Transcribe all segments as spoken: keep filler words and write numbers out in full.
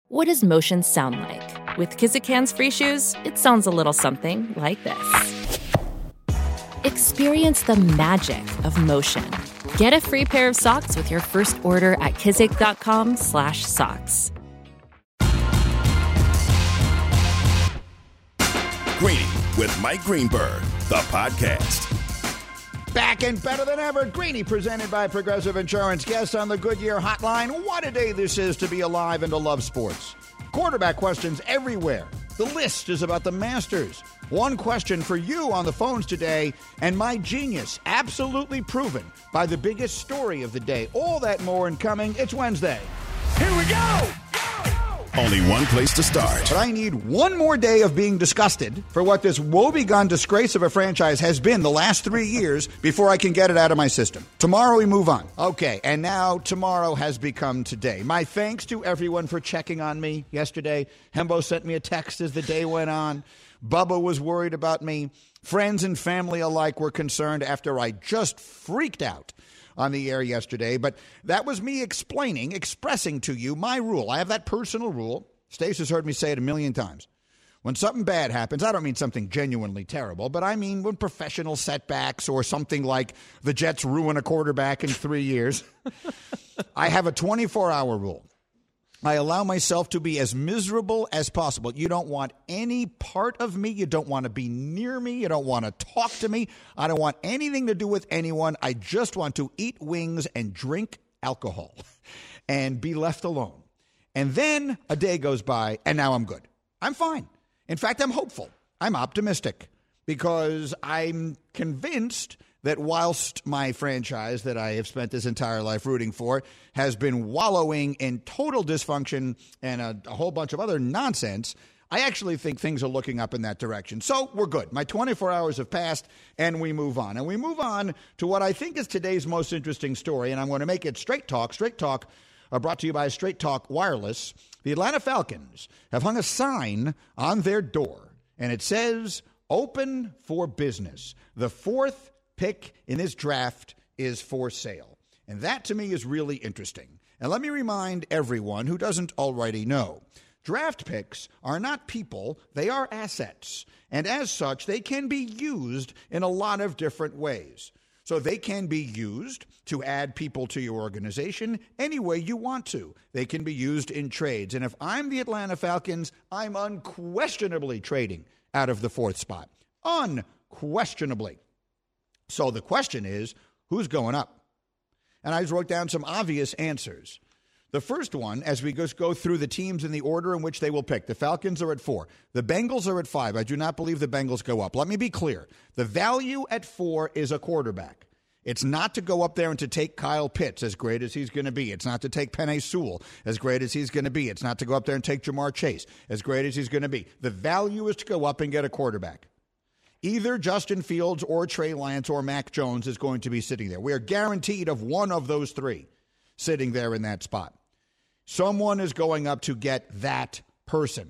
What does motion sound like? With Kizikans free shoes, it sounds a little something like this. Experience the magic of motion. Get a free pair of socks with your first order at kizik.com slash socks. Greeny with Mike Greenberg, the podcast. Back and better than ever, Greeny presented by Progressive Insurance. Guests on the Goodyear Hotline. What a day this is to be alive and to love sports. Quarterback questions everywhere. The list is about the Masters. One question for you on the phones today, and my genius absolutely proven by the biggest story of the day. All that more and coming. It's Wednesday. Here we go! Only one place to start. But I need one more day of being disgusted for what this woebegone disgrace of a franchise has been the last three years before I can get it out of my system. Tomorrow we move on. Okay, and now tomorrow has become today. My thanks to everyone for checking on me yesterday. Hembo sent me a text as the day went on. Bubba was worried about me. Friends and family alike were concerned after I just freaked out on the air yesterday, but that was me explaining, expressing to you my rule. I have that personal rule. Stace has heard me say it a million times. When something bad happens, I don't mean something genuinely terrible, but I mean when professional setbacks or something like the Jets ruin a quarterback in three years, I have a twenty-four hour rule. I allow myself to be as miserable as possible. You don't want any part of me. You don't want to be near me. You don't want to talk to me. I don't want anything to do with anyone. I just want to eat wings and drink alcohol and be left alone. And then a day goes by, and now I'm good. I'm fine. In fact, I'm hopeful. I'm optimistic because I'm convinced that whilst my franchise that I have spent this entire life rooting for has been wallowing in total dysfunction and a, a whole bunch of other nonsense, I actually think things are looking up in that direction. So we're good. My twenty-four hours have passed, and we move on. And we move on to what I think is today's most interesting story, and I'm going to make it Straight Talk. Straight Talk uh, brought to you by Straight Talk Wireless. The Atlanta Falcons have hung a sign on their door, and it says, "Open for business." The fourth pick in this draft is for sale. And that, to me, is really interesting. And let me remind everyone who doesn't already know, draft picks are not people, they are assets. And as such, they can be used in a lot of different ways. So they can be used to add people to your organization any way you want to. They can be used in trades. And if I'm the Atlanta Falcons, I'm unquestionably trading out of the fourth spot. Unquestionably. So the question is, who's going up? And I just wrote down some obvious answers. The first one, as we just go through the teams in the order in which they will pick, the Falcons are at four. The Bengals are at five. I do not believe the Bengals go up. Let me be clear. The value at four is a quarterback. It's not to go up there and to take Kyle Pitts, as great as he's going to be. It's not to take Penei Sewell, as great as he's going to be. It's not to go up there and take Jamar Chase, as great as he's going to be. The value is to go up and get a quarterback. Either Justin Fields or Trey Lance or Mac Jones is going to be sitting there. We are guaranteed of one of those three sitting there in that spot. Someone is going up to get that person.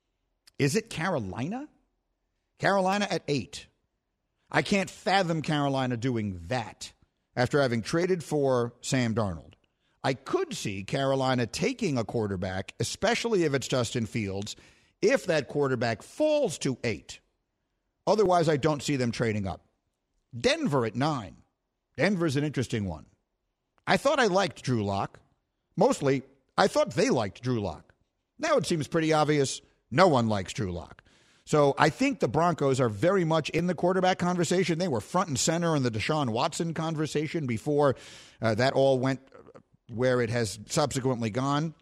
Is it Carolina? Carolina at eight. I can't fathom Carolina doing that after having traded for Sam Darnold. I could see Carolina taking a quarterback, especially if it's Justin Fields, if that quarterback falls to eight. Otherwise, I don't see them trading up. Denver at nine. Denver's an interesting one. I thought I liked Drew Lock. Mostly, I thought they liked Drew Lock. Now it seems pretty obvious no one likes Drew Lock. So I think the Broncos are very much in the quarterback conversation. They were front and center in the Deshaun Watson conversation before uh, that all went where it has subsequently gone.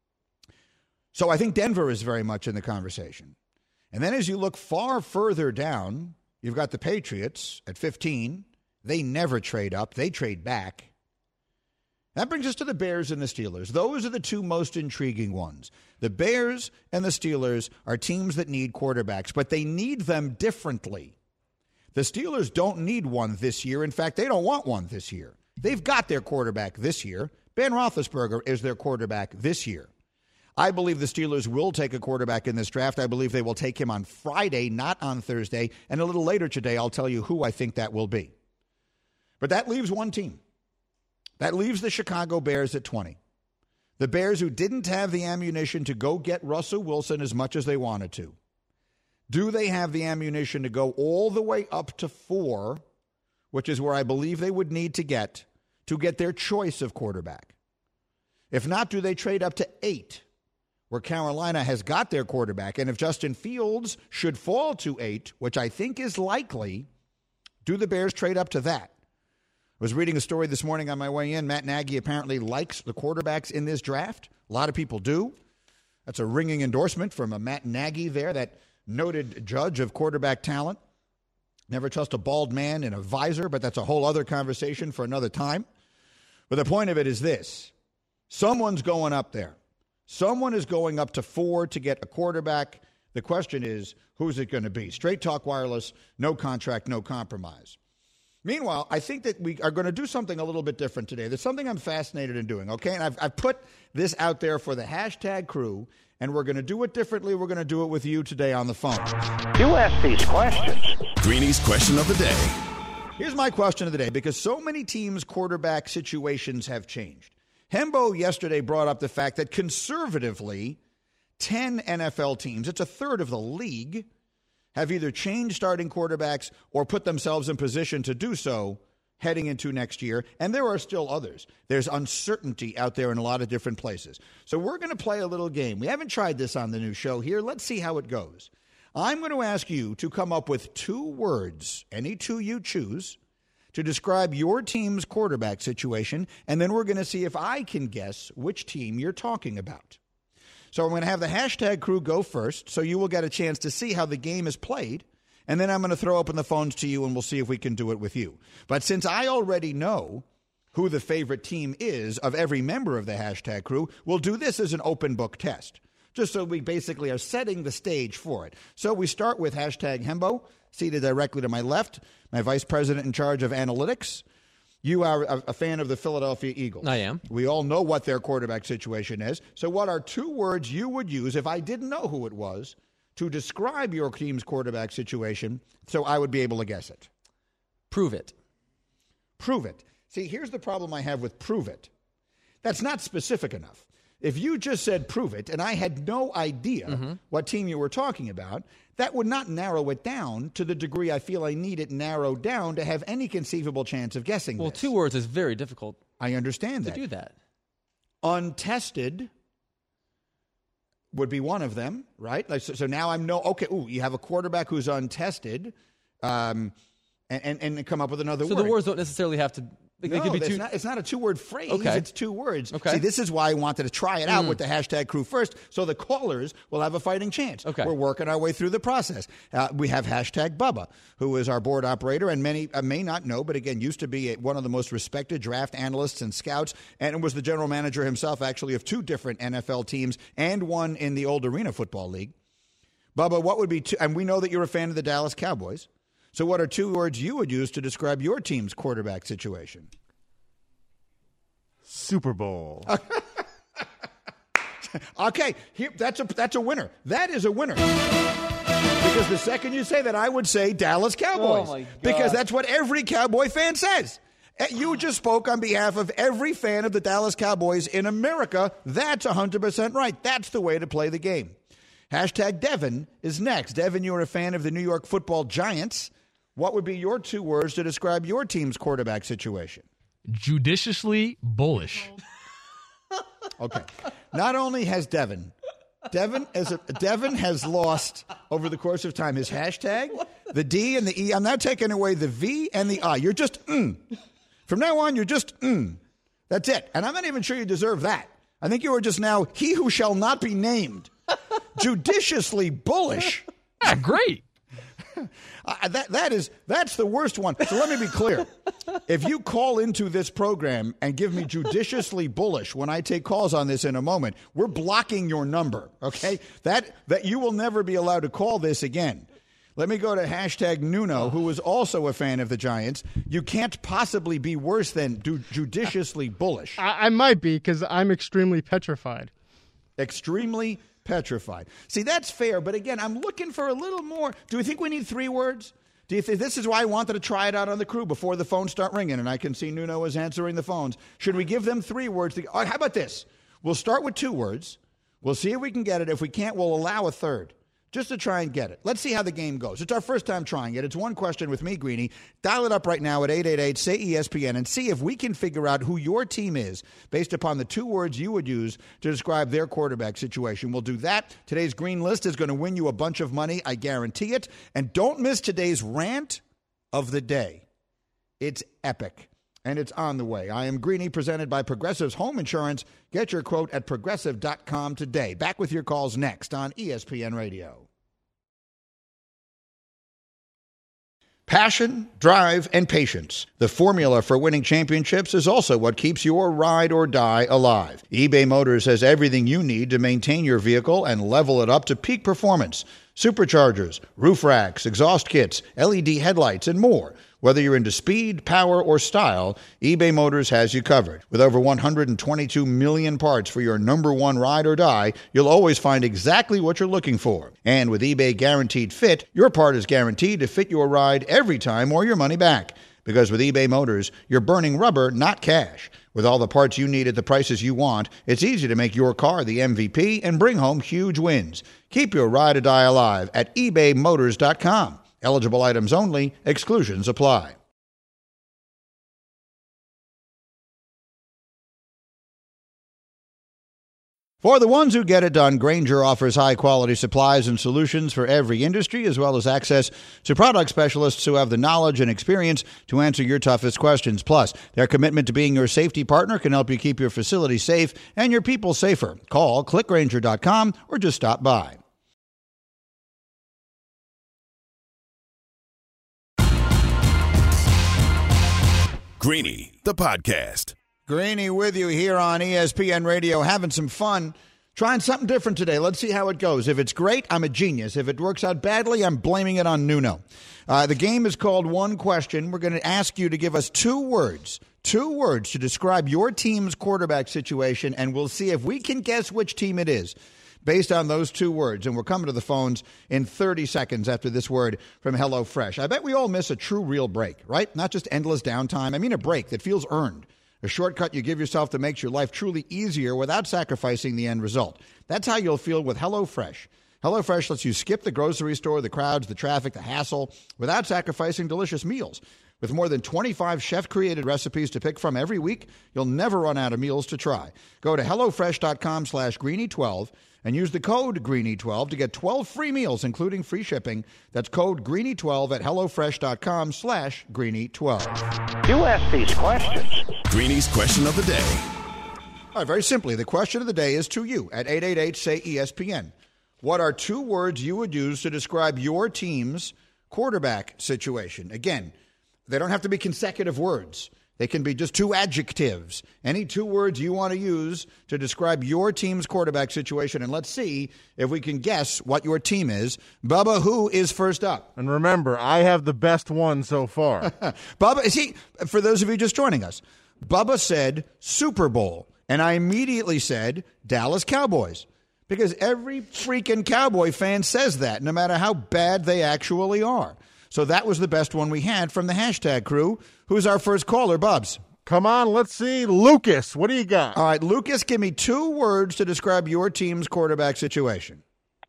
So I think Denver is very much in the conversation. And then as you look far further down, you've got the Patriots at fifteen. They never trade up. They trade back. That brings us to the Bears and the Steelers. Those are the two most intriguing ones. The Bears and the Steelers are teams that need quarterbacks, but they need them differently. The Steelers don't need one this year. In fact, they don't want one this year. They've got their quarterback this year. Ben Roethlisberger is their quarterback this year. I believe the Steelers will take a quarterback in this draft. I believe they will take him on Friday, not on Thursday. And a little later today, I'll tell you who I think that will be. But that leaves one team. That leaves the Chicago Bears at twenty. The Bears, who didn't have the ammunition to go get Russell Wilson as much as they wanted to, do they have the ammunition to go all the way up to four, which is where I believe they would need to get to get their choice of quarterback? If not, do they trade up to eight, where Carolina has got their quarterback? And if Justin Fields should fall to eight, which I think is likely, do the Bears trade up to that? I was reading a story this morning on my way in. Matt Nagy apparently likes the quarterbacks in this draft. A lot of people do. That's a ringing endorsement from a Matt Nagy there, that noted judge of quarterback talent. Never trust a bald man in a visor, but that's a whole other conversation for another time. But the point of it is this. Someone's going up there. Someone is going up to four to get a quarterback. The question is, who's it going to be? Straight Talk Wireless, no contract, no compromise. Meanwhile, I think that we are going to do something a little bit different today. There's something I'm fascinated in doing, okay? And I've, I've put this out there for the hashtag crew, and we're going to do it differently. We're going to do it with you today on the phone. You ask these questions. Greeny's question of the day. Here's my question of the day, because so many teams' quarterback situations have changed. Hembo yesterday brought up the fact that conservatively, ten N F L teams, it's a third of the league, have either changed starting quarterbacks or put themselves in position to do so heading into next year. And there are still others. There's uncertainty out there in a lot of different places. So we're going to play a little game. We haven't tried this on the new show here. Let's see how it goes. I'm going to ask you to come up with two words, any two you choose, to describe your team's quarterback situation, and then we're going to see if I can guess which team you're talking about. So I'm going to have the hashtag crew go first, so you will get a chance to see how the game is played, and then I'm going to throw open the phones to you, and we'll see if we can do it with you. But since I already know who the favorite team is of every member of the hashtag crew, we'll do this as an open book test, just so we basically are setting the stage for it. So we start with hashtag Hembo, seated directly to my left, my vice president in charge of analytics. You are a, a fan of the Philadelphia Eagles. I am. We all know what their quarterback situation is. So what are two words you would use if I didn't know who it was to describe your team's quarterback situation so I would be able to guess it? Prove it. Prove it. See, here's the problem I have with prove it. That's not specific enough. If you just said prove it and I had no idea mm-hmm. what team you were talking about, that would not narrow it down to the degree I feel I need it narrowed down to have any conceivable chance of guessing well, this. Two words is very difficult. I understand to that. To do that. Untested would be one of them, right? Like, so, so now I'm no, okay, ooh, you have a quarterback who's untested, um, and, and, and come up with another so word. So the words don't necessarily have to... They, no, they could be it's, two... not, it's not a two-word phrase. Okay. It's two words. Okay. See, this is why I wanted to try it out mm. with the hashtag crew first, so the callers will have a fighting chance. Okay. We're working our way through the process. Uh, we have hashtag Bubba, who is our board operator, and many uh, may not know, but again, used to be a, one of the most respected draft analysts and scouts, and was the general manager himself, actually, of two different N F L teams and one in the old Arena Football League. Bubba, what would be two, and we know that you're a fan of the Dallas Cowboys, so what are two words you would use to describe your team's quarterback situation? Super Bowl. Okay, here, that's a that's a winner. That is a winner. Because the second you say that, I would say Dallas Cowboys. Oh my God. Because that's what every Cowboy fan says. You just spoke on behalf of every fan of the Dallas Cowboys in America. That's one hundred percent right. That's the way to play the game. Hashtag Devin is next. Devin, you're a fan of the New York Football Giants. What would be your two words to describe your team's quarterback situation? Judiciously bullish. Okay. Not only has Devin, Devin as a, Devin has lost over the course of time his hashtag, the D and the E. I'm now taking away the V and the I. You're just mm. From now on, you're just mm. That's it. And I'm not even sure you deserve that. I think you are just now he who shall not be named. Judiciously bullish. Yeah, great. Uh, that that is that's the worst one. So let me be clear. If you call into this program and give me judiciously bullish when I take calls on this in a moment, we're blocking your number. Okay, that that you will never be allowed to call this again. Let me go to hashtag Nuno, who is also a fan of the Giants. You can't possibly be worse than du- judiciously bullish. I, I might be because I'm extremely petrified. Extremely petrified. See, that's fair, but again, I'm looking for a little more. Do you think we need three words? Do you think this is why I wanted to try it out on the crew before the phones start ringing, and I can see Nuno is answering the phones. Should we give them three words? To, oh, how about this? We'll start with two words. We'll see if we can get it. If we can't, we'll allow a third just to try and get it. Let's see how the game goes. It's our first time trying it. It's one question with me, Greeny. Dial it up right now at eight eight eight, say E S P N and see if we can figure out who your team is based upon the two words you would use to describe their quarterback situation. We'll do that. Today's green list is going to win you a bunch of money. I guarantee it. And don't miss today's rant of the day. It's epic. And it's on the way. I am Greeny, presented by Progressive's Home Insurance. Get your quote at progressive dot com today. Back with your calls next on E S P N Radio. Passion, drive, and patience. The formula for winning championships is also what keeps your ride or die alive. eBay Motors has everything you need to maintain your vehicle and level it up to peak performance. Superchargers, roof racks, exhaust kits, L E D headlights, and more. Whether you're into speed, power, or style, eBay Motors has you covered. With over one hundred twenty-two million parts for your number one ride or die, you'll always find exactly what you're looking for. And with eBay Guaranteed Fit, your part is guaranteed to fit your ride every time or your money back. Because with eBay Motors, you're burning rubber, not cash. With all the parts you need at the prices you want, it's easy to make your car the M V P and bring home huge wins. Keep your ride or die alive at ebay motors dot com. Eligible items only. Exclusions apply. For the ones who get it done, Grainger offers high-quality supplies and solutions for every industry, as well as access to product specialists who have the knowledge and experience to answer your toughest questions. Plus, their commitment to being your safety partner can help you keep your facility safe and your people safer. Call click grainger dot com or just stop by. Greeny, the podcast. Greeny with you here on E S P N Radio, having some fun, trying something different today. Let's see how it goes. If it's great, I'm a genius. If it works out badly, I'm blaming it on Nuno. Uh, the game is called One Question. We're going to ask you to give us two words, two words to describe your team's quarterback situation, and we'll see if we can guess which team it is based on those two words. And we're coming to the phones in thirty seconds after this word from HelloFresh. I bet we all miss a true, real break, right? Not just endless downtime. I mean a break that feels earned. A shortcut you give yourself that makes your life truly easier without sacrificing the end result. That's how you'll feel with HelloFresh. HelloFresh lets you skip the grocery store, the crowds, the traffic, the hassle, without sacrificing delicious meals. With more than twenty-five chef-created recipes to pick from every week, you'll never run out of meals to try. Go to HelloFresh dot com slash Greeny twelve and use the code Greeny twelve to get twelve free meals, including free shipping. That's code Greeny twelve at HelloFresh dot com slash Greeny twelve. You ask these questions. Greeny's question of the day. All right, very simply, the question of the day is to you at eight eight eight, say E S P N. What are two words you would use to describe your team's quarterback situation? Again, they don't have to be consecutive words. They can be just two adjectives. Any two words you want to use to describe your team's quarterback situation. And let's see if we can guess what your team is. Bubba, who is first up? And remember, I have the best one so far. Bubba, see, for those of you just joining us, Bubba said Super Bowl. And I immediately said Dallas Cowboys. Because every freaking Cowboy fan says that, no matter how bad they actually are. So that was the best one we had from the hashtag crew. Who's our first caller, Bubs? Come on, let's see. Lucas, what do you got? All right, Lucas, give me two words to describe your team's quarterback situation.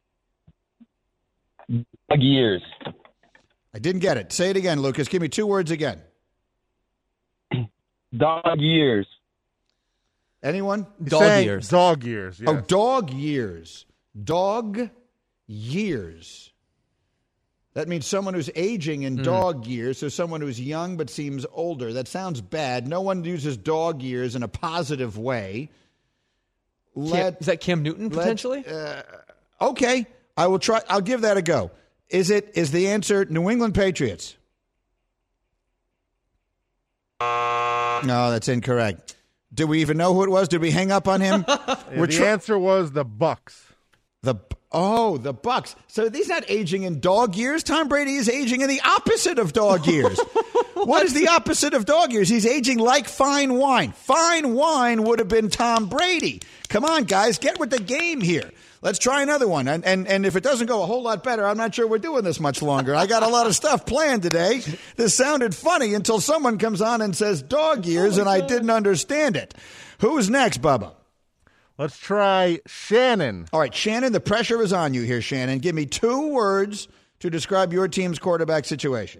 Dog years. I didn't get it. Say it again, Lucas. Give me two words again. Dog years. Anyone? Dog years. Dog years, yes. Oh, dog years. Dog years. That means someone who's aging in mm. dog years, so someone who's young but seems older. That sounds bad. No one uses dog years in a positive way. Let, Cam, is that Cam Newton, let, potentially? Uh, okay. I will try. I'll give that a go. Is it? Is the answer New England Patriots? No, that's incorrect. Did we even know who it was? Did we hang up on him? We're the tra- answer was the Bucks. The Oh, the Bucks. So he's not aging in dog years. Tom Brady is aging in the opposite of dog years. what? what is the opposite of dog years? He's aging like fine wine. Fine wine would have been Tom Brady. Come on, guys, get with the game here. Let's try another one. And, and and if it doesn't go a whole lot better, I'm not sure we're doing this much longer. I got a lot of stuff planned today. This sounded funny until someone comes on and says dog years, oh and God. I didn't understand it. Who's next, Bubba? Let's try Shannon. All right, Shannon, the pressure is on you here, Shannon. Give me two words to describe your team's quarterback situation.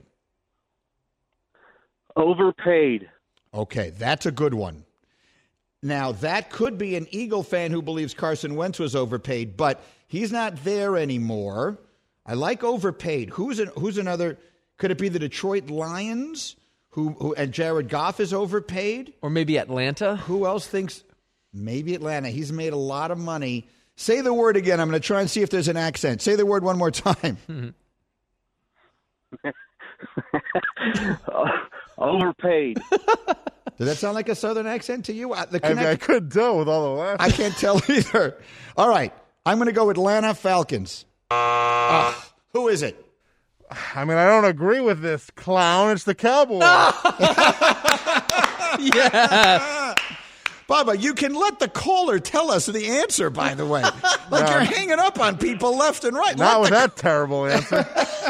Overpaid. Okay, that's a good one. Now, that could be an Eagle fan who believes Carson Wentz was overpaid, but he's not there anymore. I like overpaid. Who's an, who's another? Could it be the Detroit Lions, who, who and Jared Goff is overpaid? Or maybe Atlanta? Who else thinks? Maybe Atlanta. He's made a lot of money. Say the word again. I'm going to try and see if there's an accent. Say the word one more time. Overpaid. Does that sound like a Southern accent to you? The I, mean, I couldn't tell with all the laughter. I can't tell either. All right. I'm going to go Atlanta Falcons. Uh, who is it? I mean, I don't agree with this clown. It's the Cowboys. Yeah. Bubba, you can let the caller tell us the answer, by the way. Like No. you're hanging up on people left and right. Not Let with the- that terrible answer.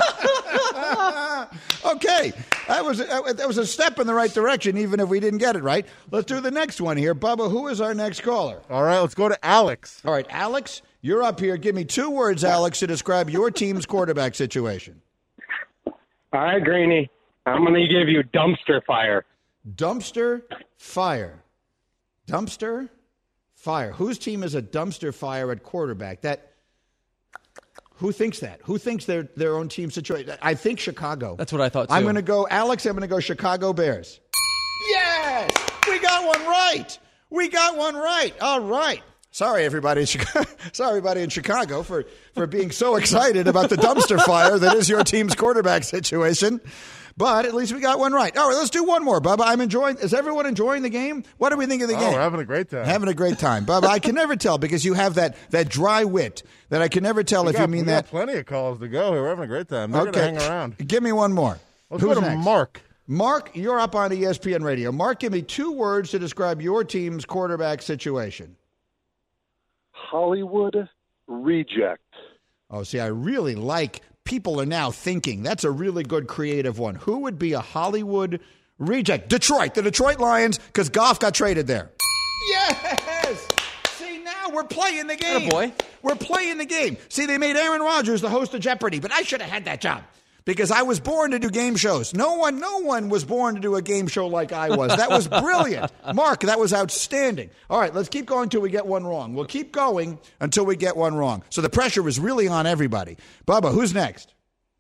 Okay. That was, that was a step in the right direction, even if we didn't get it right. Let's do the next one here. Bubba, who is our next caller? All right, let's go to Alex. All right, Alex, you're up here. Give me two words, Alex, to describe your team's quarterback situation. All right, Greeny. I'm going to give you dumpster fire. Dumpster fire. Dumpster fire. Whose team is a dumpster fire at quarterback? That who thinks that? Who thinks their their own team situation? I think Chicago. That's what I thought, too. I'm going to go, Alex, I'm going to go Chicago Bears. Yes! We got one right. We got one right. All right. Sorry, everybody. in Chicago. Sorry, everybody in Chicago for, for being so excited about the dumpster fire that is your team's quarterback situation. But at least we got one right. All right, let's do one more, Bubba. I'm enjoying. Is everyone enjoying the game? What do we think of the Oh, game? we're having a great time. Having a great time, Bubba. I can never tell because you have that that dry wit that I can never tell We if got, you mean we got that. plenty of calls to go here. We're having a great time. They're Okay, going to hang around. Give me one more. Let's Who's go to next? Mark. Mark, you're up on E S P N Radio. Mark, give me two words to describe your team's quarterback situation. Hollywood reject. Oh, see, I really like people are now thinking. That's a really good creative one. Who would be a Hollywood reject? Detroit, the Detroit Lions, because Goff got traded there. Yes! See, now we're playing the game. Attaboy. We're playing the game. See, they made Aaron Rodgers the host of Jeopardy, but I should have had that job. Because I was born to do game shows. No one, no one was born to do a game show like I was. That was brilliant. Mark, that was outstanding. All right, let's keep going until we get one wrong. We'll keep going until we get one wrong. So the pressure is really on everybody. Bubba, who's next?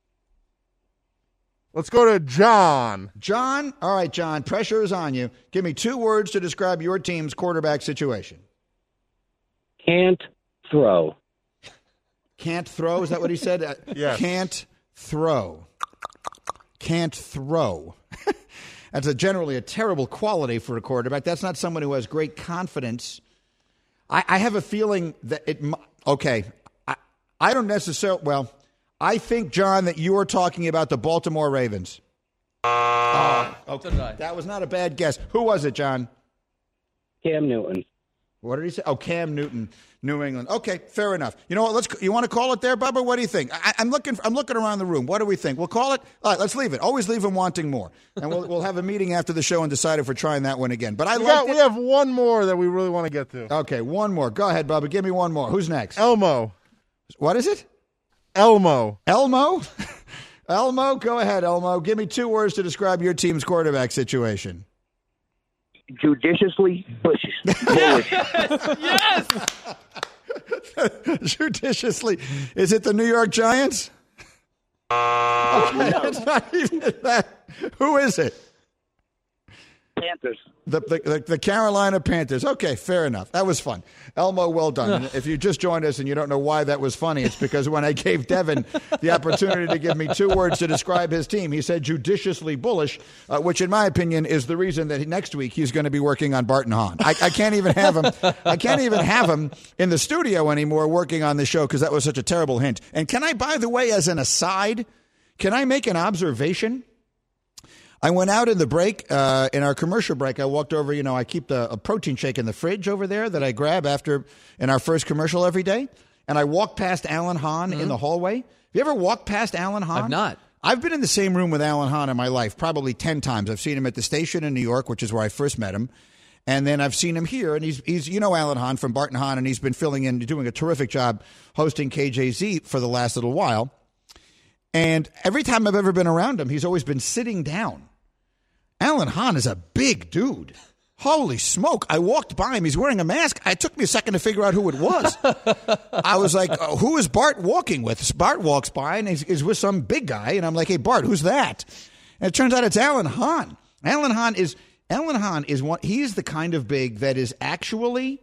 Let's go to John. John? All right, John, pressure is on you. Give me two words to describe your team's quarterback situation. Can't throw. Can't throw? Is that what he said? Uh, Yes. Can't throw. Can't throw. That's a generally a terrible quality for a quarterback. That's not someone who has great confidence. I, I have a feeling that it. mu- Okay, I, I don't necessarily. Well, I think, John, that you are talking about the Baltimore Ravens. Oh, okay. So did I. That was not a bad guess. Who was it, John? Cam Newton. What did he say? Oh, Cam Newton, New England. Okay, fair enough. You know what? Let's. You want to call it there, Bubba? What do you think? I, I'm looking. I'm looking around the room. What do we think? We'll call it. All right, let's leave it. Always leave them wanting more, and we'll we'll have a meeting after the show and decide if we're trying that one again. But I We, like. got, we have one more that we really want to get to. Okay, one more. Go ahead, Bubba. Give me one more. Who's next? Elmo. What is it? Elmo. Elmo. Elmo. Go ahead, Elmo. Give me two words to describe your team's quarterback situation. Judiciously bullish. bullish. Yes! Judiciously. Is it the New York Giants? Okay, it's not even that. Who is it? Panthers. The, the the Carolina Panthers. Okay, fair enough. That was fun. Elmo, well done. And if you just joined us and you don't know why that was funny, it's because when I gave Devin the opportunity to give me two words to describe his team, he said judiciously bullish, uh, which in my opinion is the reason that next week he's going to be working on Barton Hahn. I, I can't even have him. I can't even have him in the studio anymore working on the show because that was such a terrible hint. And can I, by the way, as an aside, can I make an observation? I went out in the break, uh, in our commercial break. I walked over, you know, I keep the, a protein shake in the fridge over there that I grab after in our first commercial every day. And I walked past Alan Hahn mm-hmm. in the hallway. Have you ever walked past Alan Hahn? I've not. I've been in the same room with Alan Hahn in my life probably ten times. I've seen him at the station in New York, which is where I first met him. And then I've seen him here, and he's, he's you know Alan Hahn from Bart and Hahn, and he's been filling in, doing a terrific job hosting K J Z for the last little while. And every time I've ever been around him, he's always been sitting down. Alan Hahn is a big dude. Holy smoke. I walked by him. He's wearing a mask. It took me a second to figure out who it was. I was like, oh, who is Bart walking with? Bart walks by, and he's, he's with some big guy, and I'm like, hey, Bart, who's that? And it turns out it's Alan Hahn. Alan Hahn is... Alan Hahn is one. He is the kind of big that is actually,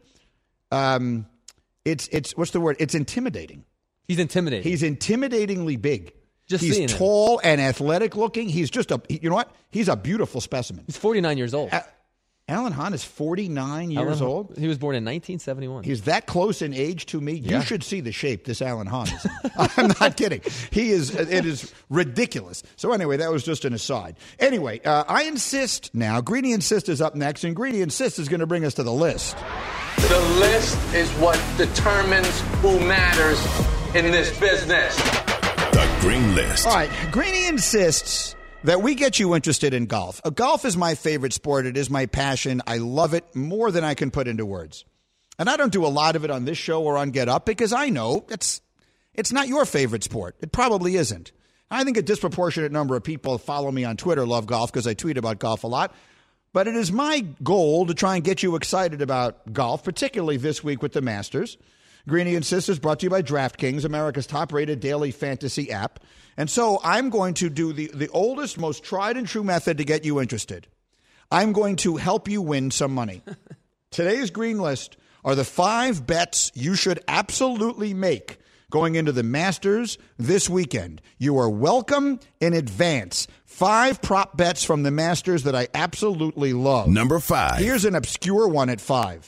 um, it's it's what's the word? It's intimidating. He's intimidating. He's intimidatingly big. Just he's seeing tall him. and athletic looking. He's just a. You know what? He's a beautiful specimen. He's forty-nine years old. A- Alan Hahn is forty-nine years Alan, old. He was born in nineteen seventy-one. He's that close in age to me. Yeah. You should see the shape this Alan Hahn is in. I'm not kidding. He is. It is ridiculous. So anyway, that was just an aside. Anyway, uh, I insist now. Greeny Insist is up next, and Greeny Insist is going to bring us to the list. The list is what determines who matters in this business. The Green List. All right, Greeny insists that we get you interested in golf. Uh, golf is my favorite sport. It is my passion. I love it more than I can put into words. And I don't do a lot of it on this show or on Get Up because I know it's it's not your favorite sport. It probably isn't. I think a disproportionate number of people follow me on Twitter love golf because I tweet about golf a lot. But it is my goal to try and get you excited about golf, particularly this week with the Masters. Greeny Insists is brought to you by DraftKings, America's top-rated daily fantasy app. And so I'm going to do the, the oldest, most tried and true method to get you interested. I'm going to help you win some money. Today's Green List are the five bets you should absolutely make going into the Masters this weekend. You are welcome in advance. Five prop bets from the Masters that I absolutely love. Number five. Here's an obscure one at five.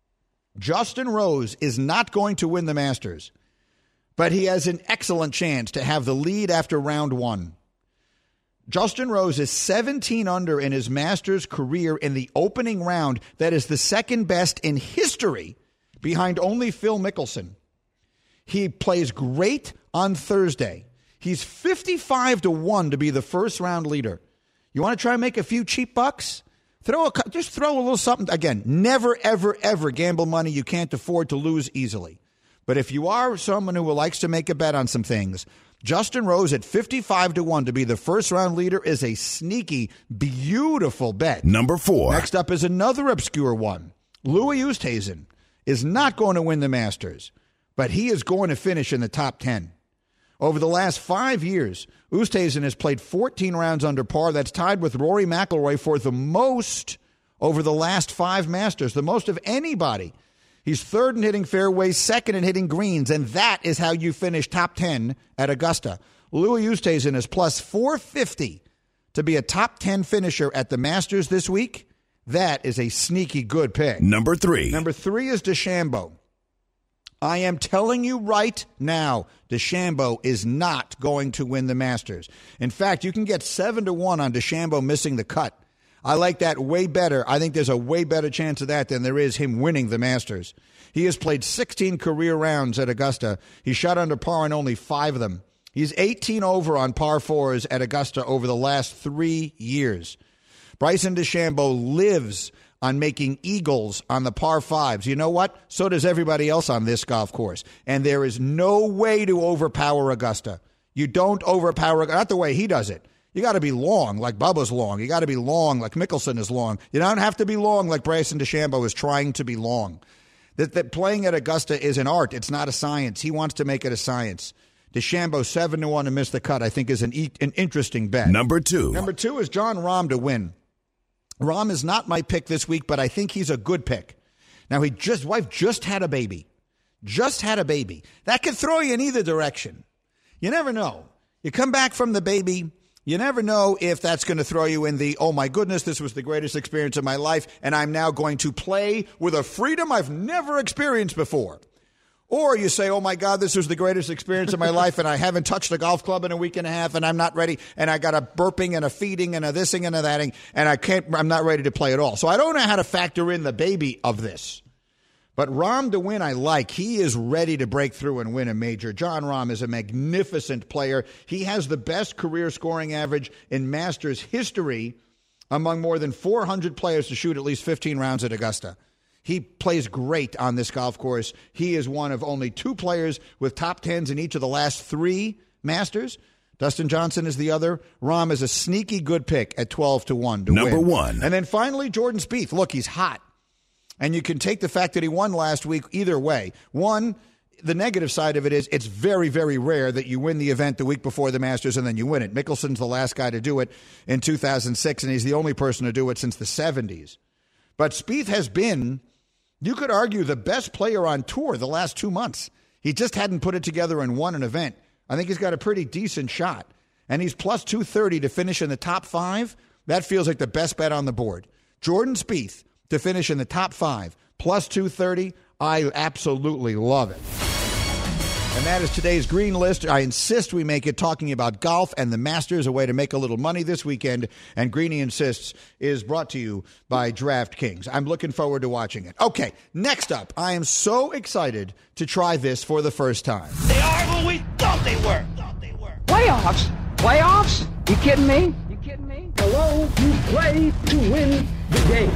Justin Rose is not going to win the Masters, but he has an excellent chance to have the lead after round one. Justin Rose is seventeen under in his Masters career in the opening round. That is the second best in history, behind only Phil Mickelson. He plays great on Thursday. He's fifty-five to one to be the first round leader. You want to try and make a few cheap bucks? Throw a, just throw a little something. Again, never, ever, ever gamble money you can't afford to lose easily. But if you are someone who likes to make a bet on some things, Justin Rose at fifty-five to one to be the first round leader is a sneaky, beautiful bet. Number four. Next up is another obscure one. Louis Oosthuizen is not going to win the Masters, but he is going to finish in the top ten. Over the last five years, Oosthuizen has played fourteen rounds under par. That's tied with Rory McIlroy for the most over the last five Masters, the most of anybody. He's third in hitting fairways, second in hitting greens, and that is how you finish top ten at Augusta. Louis Oosthuizen is plus four fifty to be a top ten finisher at the Masters this week. That is a sneaky good pick. Number three. Number three is DeChambeau. I am telling you right now, DeChambeau is not going to win the Masters. In fact, you can get seven to one on DeChambeau missing the cut. I like that way better. I think there's a way better chance of that than there is him winning the Masters. He has played sixteen career rounds at Augusta. He shot under par in only five of them. He's eighteen over on par fours at Augusta over the last three years. Bryson DeChambeau lives on making eagles on the par fives. You know what? So does everybody else on this golf course. And there is no way to overpower Augusta. You don't overpower, not the way he does it. You got to be long like Bubba's long. You got to be long like Mickelson is long. You don't have to be long like Bryson DeChambeau is trying to be long. That, that playing at Augusta is an art. It's not a science. He wants to make it a science. DeChambeau seven to one to miss the cut, I think, is an, e- an interesting bet. Number two. Number two is Jon Rahm to win. Rahm is not my pick this week, but I think he's a good pick. Now, he just wife just had a baby. Just had a baby. That could throw you in either direction. You never know. You come back from the baby, you never know if that's going to throw you in the, oh, my goodness, this was the greatest experience of my life, and I'm now going to play with a freedom I've never experienced before. Or you say, oh, my God, this was the greatest experience of my life, and I haven't touched a golf club in a week and a half, and I'm not ready, and I got a burping and a feeding and a thising and a thating, and I can't, I'm not ready to play at all. So I don't know how to factor in the baby of this. But Rahm to win, I like. He is ready to break through and win a major. Jon Rahm is a magnificent player. He has the best career scoring average in Masters history among more than four hundred players to shoot at least fifteen rounds at Augusta. He plays great on this golf course. He is one of only two players with top tens in each of the last three Masters. Dustin Johnson is the other. Rahm is a sneaky good pick at twelve to one to Number win. one. And then finally, Jordan Spieth. Look, he's hot. And you can take the fact that he won last week either way. One, the negative side of it is it's very, very rare that you win the event the week before the Masters and then you win it. Mickelson's the last guy to do it in two thousand six, and he's the only person to do it since the seventies. But Spieth has been, you could argue, the best player on tour the last two months. He just hadn't put it together and won an event. I think he's got a pretty decent shot. And he's plus two thirty to finish in the top five. That feels like the best bet on the board. Jordan Spieth to finish in the top five, plus two thirty. I absolutely love it. And that is today's green list. I insist we make it talking about golf and the Masters, a way to make a little money this weekend. And Greeny Insists is brought to you by DraftKings. I'm looking forward to watching it. Okay, next up, I am so excited to try this for the first time. They are who we thought they were. Thought they were. Playoffs? Playoffs? You kidding me? You kidding me? Hello, you play to win the game.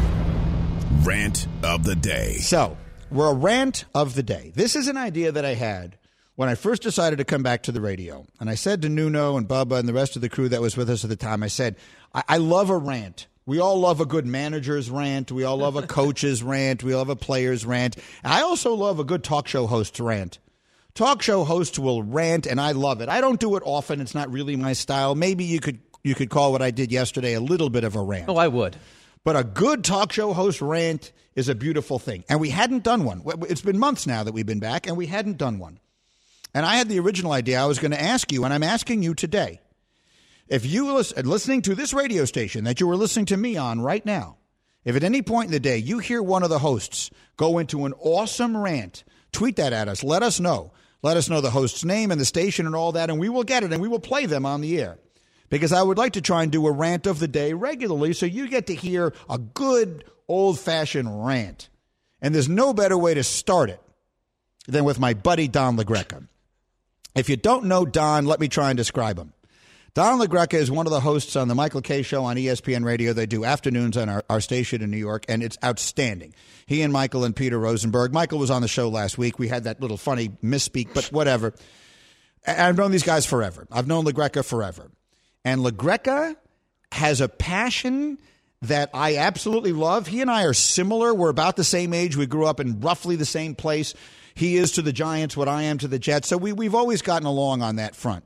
Rant of the day. So, we're a rant of the day. This is an idea that I had when I first decided to come back to the radio. And I said to Nuno and Bubba and the rest of the crew that was with us at the time, I said, I, I love a rant. We all love a good manager's rant. We all love a coach's rant. We love a player's rant. And I also love a good talk show host's rant. Talk show hosts will rant, and I love it. I don't do it often. It's not really my style. Maybe you could you could call what I did yesterday a little bit of a rant. Oh, I would. But a good talk show host rant is a beautiful thing. And we hadn't done one. It's been months now that we've been back, and we hadn't done one. And I had the original idea I was going to ask you, and I'm asking you today. If you are listening to this radio station that you were listening to me on right now, if at any point in the day you hear one of the hosts go into an awesome rant, tweet that at us. Let us know. Let us know the host's name and the station and all that, and we will get it, and we will play them on the air. Because I would like to try and do a rant of the day regularly so you get to hear a good old-fashioned rant. And there's no better way to start it than with my buddy Don LaGreca. If you don't know Don, let me try and describe him. Don LaGreca is one of the hosts on the Michael Kay Show on E S P N Radio. They do afternoons on our, our station in New York, and it's outstanding. He and Michael and Peter Rosenberg. Michael was on the show last week. We had that little funny misspeak, but whatever. I've known these guys forever. I've known LaGreca forever. And LaGreca has a passion that I absolutely love. He and I are similar. We're about the same age. We grew up in roughly the same place. He is to the Giants what I am to the Jets. So we, we've always gotten along on that front.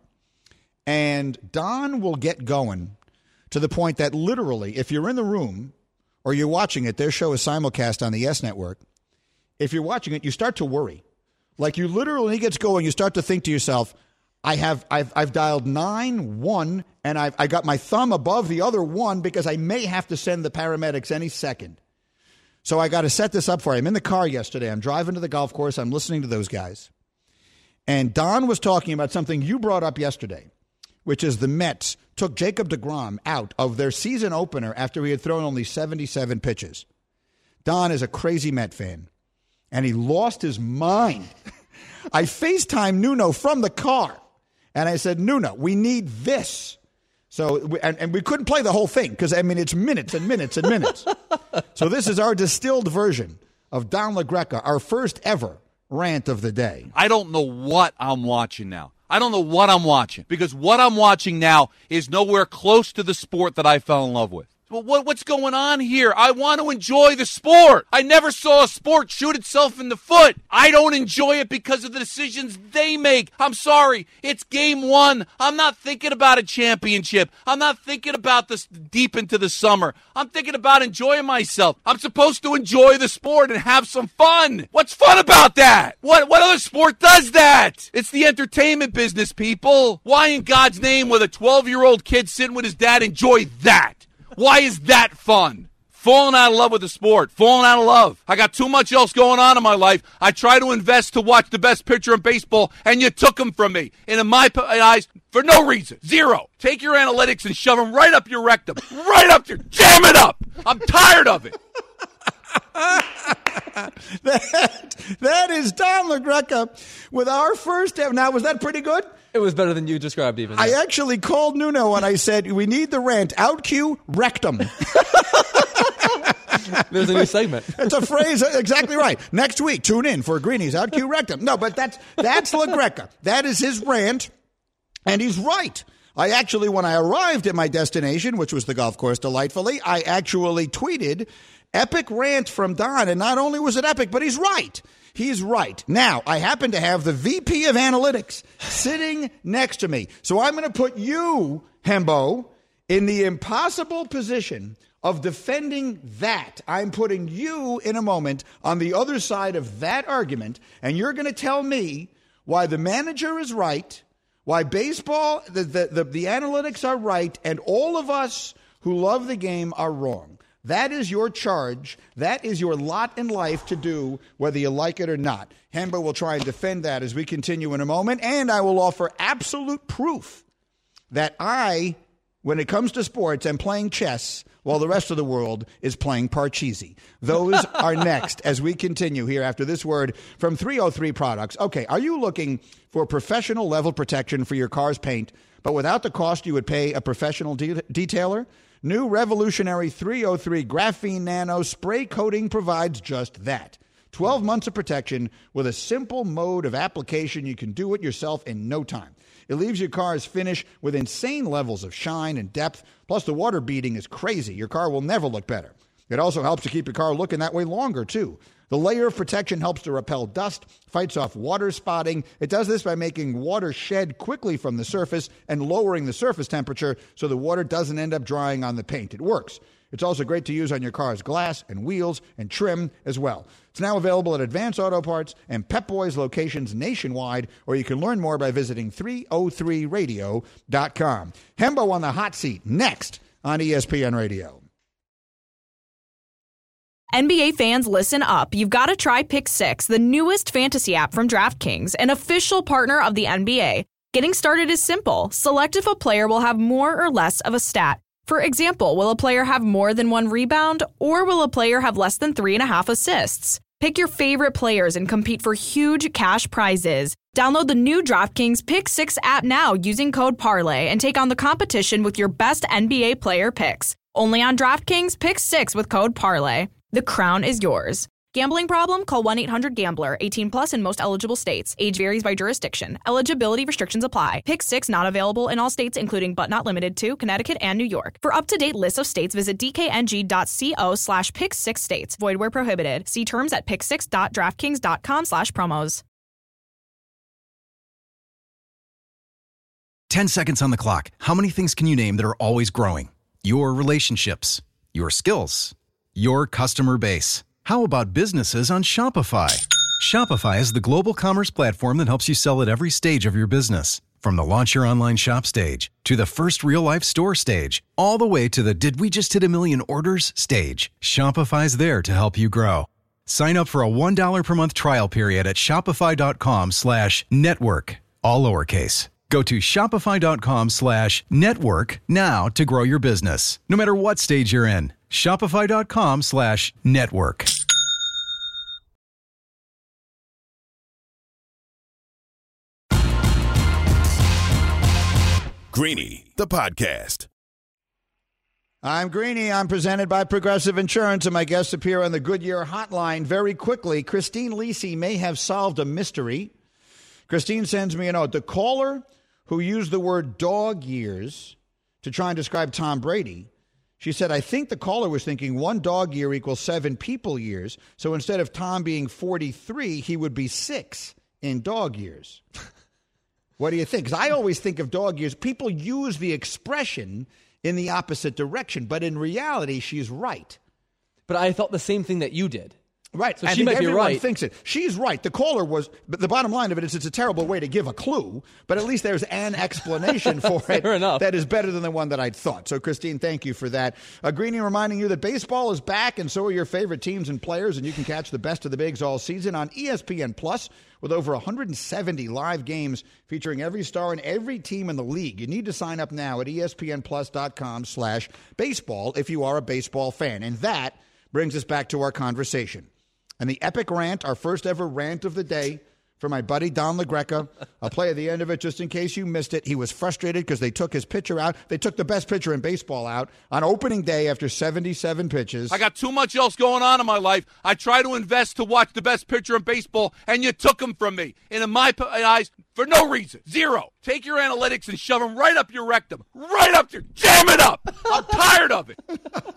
And Don will get going to the point that literally, if you're in the room or you're watching it, their show is simulcast on the Yes Network. If you're watching it, you start to worry. Like you literally, when he gets going, you start to think to yourself, I have, I've, I've dialed nine one, and I've, I got my thumb above the other one because I may have to send the paramedics any second. So I got to set this up for you. I'm in the car yesterday. I'm driving to the golf course. I'm listening to those guys. And Don was talking about something you brought up yesterday, which is the Mets took Jacob deGrom out of their season opener after he had thrown only seventy-seven pitches. Don is a crazy Met fan, and he lost his mind. I FaceTimed Nuno from the car, and I said, Nuno, we need this. So, and, and we couldn't play the whole thing because, I mean, it's minutes and minutes and minutes. So this is our distilled version of Don LaGreca, our first ever rant of the day. I don't know what I'm watching now. I don't know what I'm watching because what I'm watching now is nowhere close to the sport that I fell in love with. Well, what, what's going on here? I want to enjoy the sport. I never saw a sport shoot itself in the foot. I don't enjoy it because of the decisions they make. I'm sorry. It's game one. I'm not thinking about a championship. I'm not thinking about this deep into the summer. I'm thinking about enjoying myself. I'm supposed to enjoy the sport and have some fun. What's fun about that? What, what other sport does that? It's the entertainment business, people. Why in God's name would a twelve-year-old kid sitting with his dad enjoy that? Why is that fun? Falling out of love with the sport. Falling out of love. I got too much else going on in my life. I try to invest to watch the best pitcher in baseball, and you took him from me. And in my eyes, for no reason. Zero. Take your analytics and shove them right up your rectum. Right up your... Jam it up. I'm tired of it. that, that is Don LaGreca with our first ever. Now, was that pretty good? It was better than you described even. I actually called Nuno and I said, we need the rant. Out cue rectum. There's a new segment. It's a phrase. Exactly right. Next week, tune in for Greeny's Out Cue Rectum. No, but that's that's LaGreca. That is his rant, and he's right. I actually, when I arrived at my destination, which was the golf course, delightfully, I actually tweeted, epic rant from Don, and not only was it epic, but he's right. He's right. Now, I happen to have the V P of Analytics sitting next to me, so I'm going to put you, Hembo, in the impossible position of defending that. I'm putting you in a moment on the other side of that argument, and you're going to tell me why the manager is right, why baseball, the, the, the, the analytics are right, and all of us who love the game are wrong. That is your charge. That is your lot in life to do, whether you like it or not. Hembo will try and defend that as we continue in a moment, and I will offer absolute proof that I, when it comes to sports, am playing chess while the rest of the world is playing Parcheesi. Those are next as we continue here after this word from three oh three Products. Okay, are you looking for professional level protection for your car's paint, but without the cost you would pay a professional de- detailer? New revolutionary three oh three Graphene Nano Spray Coating provides just that. twelve months of protection with a simple mode of application. You can do it yourself in no time. It leaves your car's finish with insane levels of shine and depth. Plus, the water beading is crazy. Your car will never look better. It also helps to keep your car looking that way longer, too. The layer of protection helps to repel dust, fights off water spotting. It does this by making water shed quickly from the surface and lowering the surface temperature so the water doesn't end up drying on the paint. It works. It's also great to use on your car's glass and wheels and trim as well. It's now available at Advance Auto Parts and Pep Boys locations nationwide, or you can learn more by visiting three oh three radio dot com. Hembo on the hot seat next on E S P N Radio. N B A fans, listen up. You've got to try Pick Six, the newest fantasy app from DraftKings, an official partner of the N B A. Getting started is simple. Select if a player will have more or less of a stat. For example, will a player have more than one rebound, or will a player have less than three and a half assists? Pick your favorite players and compete for huge cash prizes. Download the new DraftKings Pick Six app now using code Parlay and take on the competition with your best N B A player picks. Only on DraftKings Pick Six with code Parlay. The crown is yours. Gambling problem? Call one eight hundred gambler. eighteen plus in most eligible states. Age varies by jurisdiction. Eligibility restrictions apply. Pick Six not available in all states, including but not limited to Connecticut and New York. For up-to-date lists of states, visit dkng.co slash pick six states. Void where prohibited. See terms at pick six dot draftkings dot com slash promos. Ten seconds on the clock. How many things can you name that are always growing? Your relationships, your skills, your customer base. How about businesses on Shopify? Shopify is the global commerce platform that helps you sell at every stage of your business. From the launch your online shop stage, to the first real-life store stage, all the way to the did we just hit a million orders stage. Shopify's there to help you grow. Sign up for a one dollar per month trial period at shopify.com slash network, all lowercase. Go to shopify.com slash network now to grow your business, no matter what stage you're in. Shopify.com slash network. Greeny, the podcast. I'm Greeny. I'm presented by Progressive Insurance, and my guests appear on the Goodyear Hotline very quickly. Christine Lisi may have solved a mystery. Christine sends me a note. The caller who used the word dog years to try and describe Tom Brady, she said, I think the caller was thinking one dog year equals seven people years. So instead of Tom being forty-three, he would be six in dog years. What do you think? Because I always think of dog years. People use the expression in the opposite direction. But in reality, she's right. But I thought the same thing that you did. Right. So I she think might be everyone right. thinks it. She's right. The caller was, but the bottom line of it is it's a terrible way to give a clue, but at least there's an explanation for it enough. that is better than the one that I'd thought. So, Christine, thank you for that. Uh, Greeny reminding you that baseball is back, and so are your favorite teams and players, and you can catch the best of the bigs all season on E S P N Plus with over one hundred seventy live games featuring every star and every team in the league. You need to sign up now at espnplus.com slash baseball if you are a baseball fan. And that brings us back to our conversation. And the epic rant, our first ever rant of the day, for my buddy Don LaGreca. I'll play at the end of it just in case you missed it. He was frustrated because they took his pitcher out. They took the best pitcher in baseball out on opening day after seventy-seven pitches. I got too much else going on in my life. I try to invest to watch the best pitcher in baseball, and you took him from me. And in my eyes, for no reason. Zero. Take your analytics and shove them right up your rectum. Right up your, jam it up. I'm tired of it.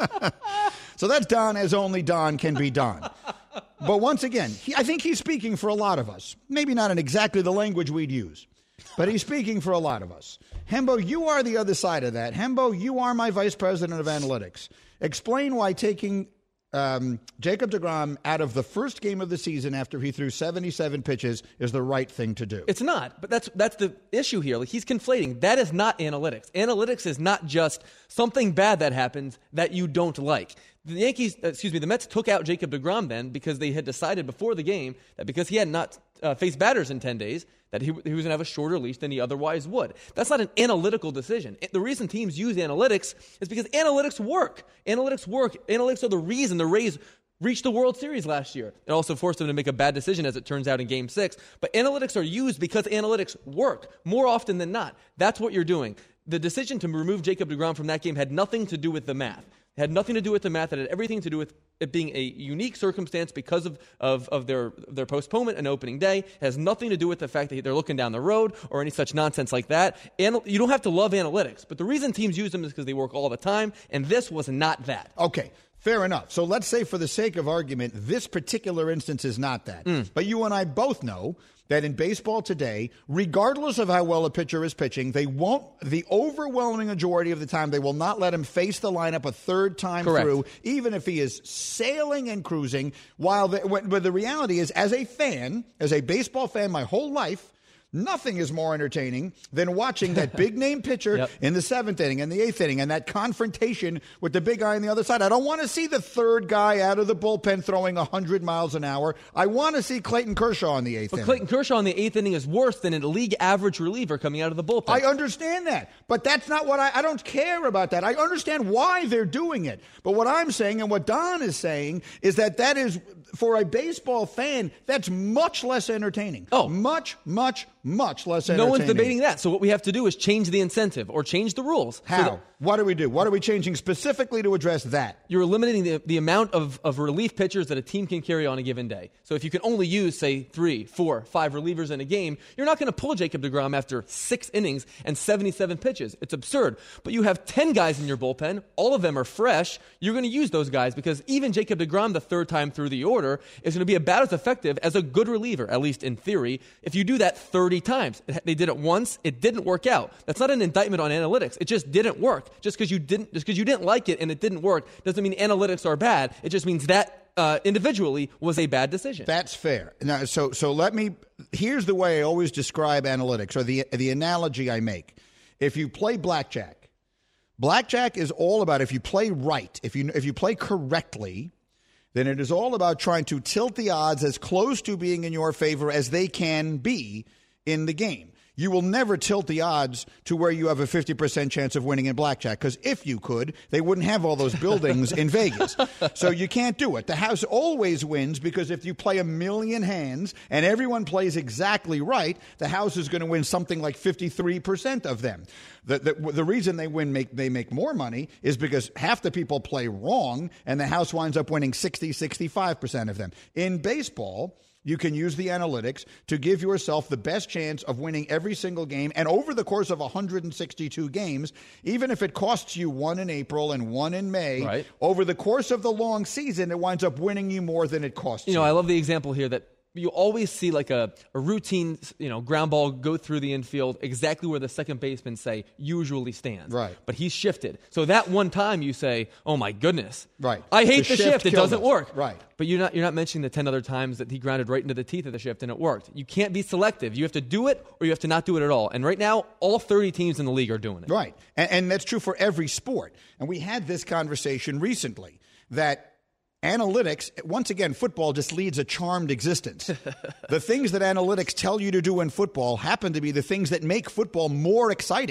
So that's Don as only Don can be Don. But once again, he, I think he's speaking for a lot of us. Maybe not in exactly the language we'd use, but he's speaking for a lot of us. Hembo, you are the other side of that. Hembo, you are my vice president of analytics. Explain why taking um, Jacob deGrom out of the first game of the season after he threw seventy-seven pitches is the right thing to do. It's not, but that's that's the issue here. Like, he's conflating. That is not analytics. Analytics is not just something bad that happens that you don't like. The Yankees, excuse me, the Mets took out Jacob deGrom then because they had decided before the game that because he had not uh, faced batters in ten days, that he, he was going to have a shorter leash than he otherwise would. That's not an analytical decision. The reason teams use analytics is because analytics work. Analytics work. Analytics are the reason the Rays reached the World Series last year. It also forced them to make a bad decision, as it turns out, in Game six. But analytics are used because analytics work more often than not. That's what you're doing. The decision to remove Jacob deGrom from that game had nothing to do with the math. It had nothing to do with the math. It had everything to do with it being a unique circumstance because of, of, of their their postponement and opening day. It has nothing to do with the fact that they're looking down the road or any such nonsense like that. And you don't have to love analytics, but the reason teams use them is because they work all the time, and this was not that. Okay, fair enough. So let's say, for the sake of argument, this particular instance is not that. Mm. But you and I both know that in baseball today, regardless of how well a pitcher is pitching, they won't, the overwhelming majority of the time, they will not let him face the lineup a third time Correct. through, even if he is sailing and cruising. While the, when, but the reality is, as a fan, as a baseball fan my whole life, nothing is more entertaining than watching that big-name pitcher yep. in the seventh inning and the eighth inning and that confrontation with the big guy on the other side. I don't want to see the third guy out of the bullpen throwing one hundred miles an hour. I want to see Clayton Kershaw in the eighth but inning. Clayton Kershaw in the eighth inning is worse than a league average reliever coming out of the bullpen. I understand that, but that's not what I, I don't care about that. I understand why they're doing it. But what I'm saying and what Don is saying is that that is, for a baseball fan, that's much less entertaining. Oh. Much, much, much less entertaining. No one's debating that. So what we have to do is change the incentive or change the rules. How? So that, what do we do? What are we changing specifically to address that? You're eliminating the, the amount of, of relief pitchers that a team can carry on a given day. So if you can only use, say, three, four, five relievers in a game, you're not going to pull Jacob deGrom after six innings and seventy-seven pitches. It's absurd. But you have ten guys in your bullpen. All of them are fresh. You're going to use those guys because even Jacob deGrom, the third time through the order, is going to be about as effective as a good reliever, at least in theory, if you do that thirty times. They did it once. It didn't work out. That's not an indictment on analytics. It just didn't work. Just because you didn't, just because you didn't like it and it didn't work doesn't mean analytics are bad. It just means that uh, individually was a bad decision. That's fair. Now, so so let me. Here's the way I always describe analytics, or the the analogy I make. If you play blackjack, blackjack is all about, if you play right, if you if you play correctly, then it is all about trying to tilt the odds as close to being in your favor as they can be in the game. You will never tilt the odds to where you have a fifty percent chance of winning in blackjack, because if you could, they wouldn't have all those buildings in Vegas. So you can't do it. The house always wins, because if you play a million hands and everyone plays exactly right, the house is going to win something like fifty-three percent of them. The, the, the reason they win, make they make more money is because half the people play wrong and the house winds up winning sixty, sixty-five percent of them. In baseball, you can use the analytics to give yourself the best chance of winning every single game. And over the course of one hundred sixty-two games, even if it costs you one in April and one in May, right. over the course of the long season, it winds up winning you more than it costs you. You know, I love the example here that you always see like a, a routine, you know, ground ball go through the infield exactly where the second baseman, say, usually stands. Right. But he's shifted. So that one time you say, oh my goodness. Right. I hate the the shift. shift It doesn't us. work. Right. But you're not you're not mentioning the ten other times that he grounded right into the teeth of the shift and it worked. You can't be selective. You have to do it or you have to not do it at all. And right now, all thirty teams in the league are doing it. Right. And, and that's true for every sport. And we had this conversation recently that analytics, once again, football just leads a charmed existence. The things that analytics tell you to do in football happen to be the things that make football more exciting.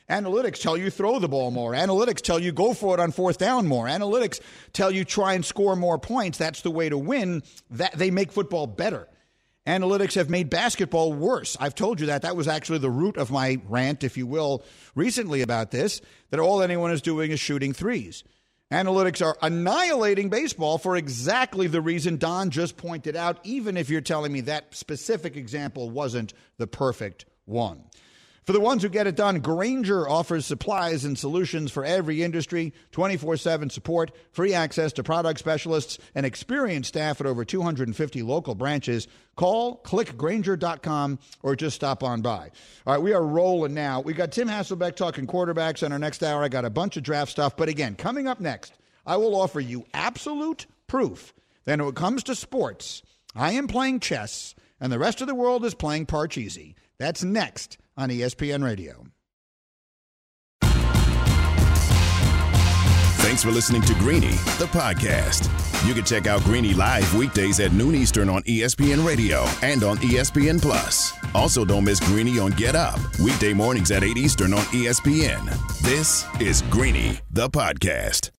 Analytics tell you throw the ball more. Analytics tell you go for it on fourth down more. Analytics tell you try and score more points. That's the way to win. That they make football better. Analytics have made basketball worse. I've told you that. That was actually the root of my rant, if you will, recently about this, that all anyone is doing is shooting threes. Analytics are annihilating baseball for exactly the reason Don just pointed out, even if you're telling me that specific example wasn't the perfect one. For the ones who get it done, Grainger offers supplies and solutions for every industry, twenty-four seven support, free access to product specialists, and experienced staff at over two hundred fifty local branches. Call, click Grainger dot com, or just stop on by. All right, we are rolling now. We got Tim Hasselbeck talking quarterbacks on our next hour. I got a bunch of draft stuff. But again, coming up next, I will offer you absolute proof that when it comes to sports, I am playing chess, and the rest of the world is playing Parcheesi. That's next on E S P N Radio. Thanks for listening to Greeny, the podcast. You can check out Greeny live weekdays at noon Eastern on E S P N Radio and on E S P N Plus. Also, don't miss Greeny on Get Up, weekday mornings at eight Eastern on E S P N. This is Greeny, the podcast.